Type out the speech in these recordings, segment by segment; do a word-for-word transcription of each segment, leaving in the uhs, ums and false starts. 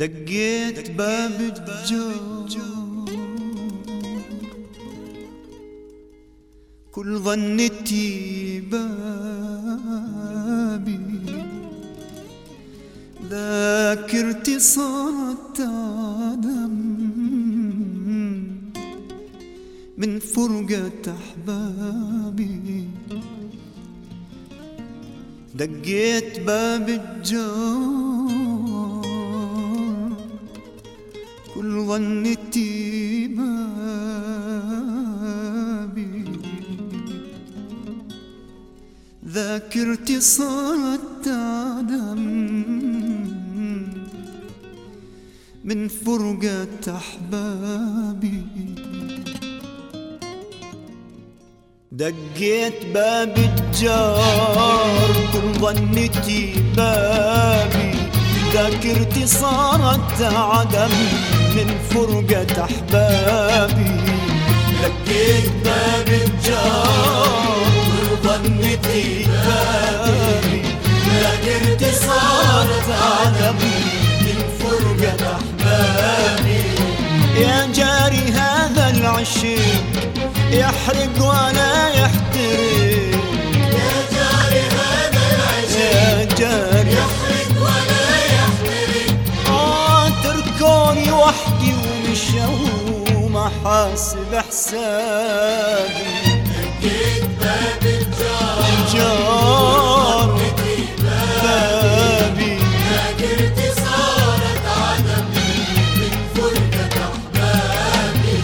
دقيت باب الجار، كل ظنتي بابي، ذاكرتي صارت عدم من فرقة أحبابي. دقيت باب الجار، كل ظنتي بابي، ذاكرتي صارت عدم من فرقة أحبابي. دقيت باب الجار، كل ظنتي بابي، ذاكرتي صارت عدم من فرقة أحبابي. دقيت باب الجار، كل ظنتي بابي، ذاكرتي صارت عدم من فرقة أحبابي. يا جاري هذا العشق يحرق ولا يحترق، يا جاري هذا العشق يا جاري يحرق ولا يحترق. آه تركوني وحدي ومشوا وما حاسب حسابي. دقيت باب الجار، الجار ظنتي بابي، ذاكرتي صارت عدم من فرقة أحبابي.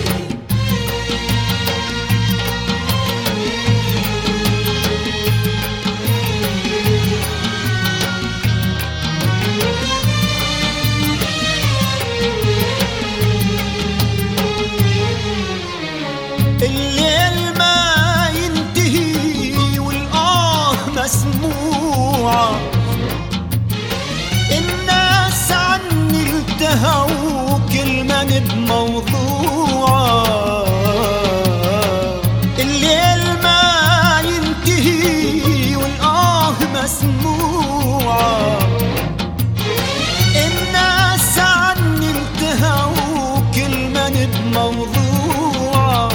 الليل ما ينتهي والآه مسموعة، الناس عني التهوا كل من بموضوعة. الليل ما ينتهي والآه مسموعة، الناس عني التهوا كل من بموضوعة.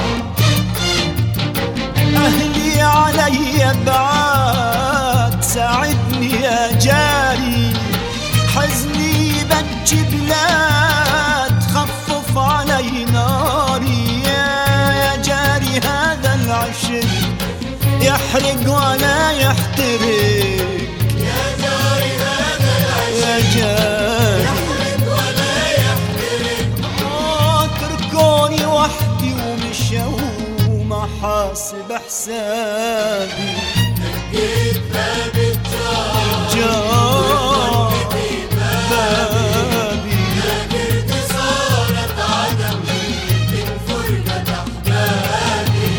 أهلي علي بعاد، ساعدني يا جاري، حزني بجي بلاد، خفف علي ناري. يا جاري هذا العشق يحرق ولا يحترق، يا جاري هذا العشق يا جاري يحرق ولا يحترق. آه تركوني وحدي ومشوا وما حاسب حسابي. دقيت باب الجار، جار ظنتي بابي، ذاكرتي صارت عدم من فرقة أحبابي.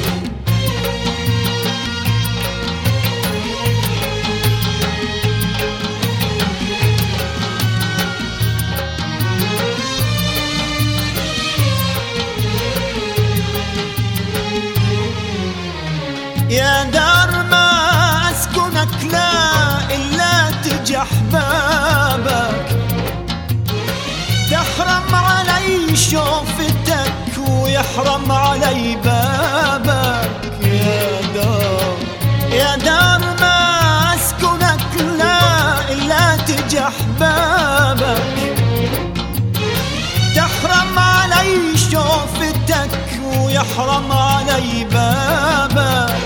يا دار ما أسكنك لا إلا تجي أحبابك، تحرم علي شوفتك ويحرم علي بابك. يا دار يا دار ما أسكنك لا إلا تجي أحبابك، تحرم علي شوفتك ويحرم علي بابك.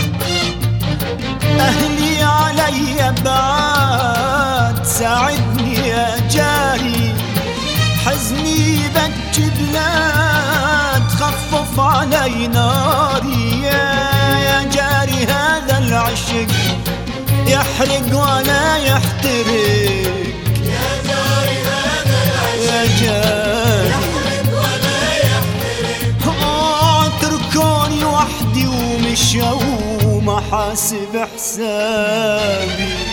أهلي علي بعاد، ساعدني يا جاري، حزني بجي بلاد، خفف علي ناري. يا جاري هذا العشق يحرق ولا يحترق، يا جاري هذا يا العشق جاري يحرق ولا يحترق. آه تركوني وحدي ومشوا وما حاسب حسابي.